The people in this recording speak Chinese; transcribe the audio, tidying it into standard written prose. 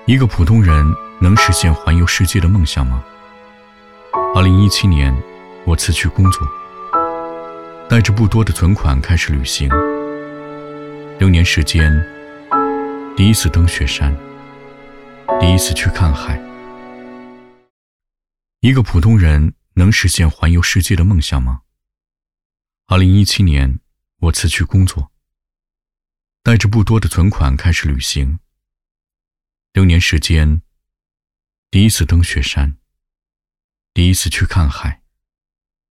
一个普通人能实现环游世界的梦想吗？2017年，我辞去工作，带着不多的存款开始旅行。6年时间，第一次登雪山，第一次去看海。一个普通人能实现环游世界的梦想吗？2017年，我辞去工作，带着不多的存款开始旅行。6年时间，第一次登雪山，第一次去看海。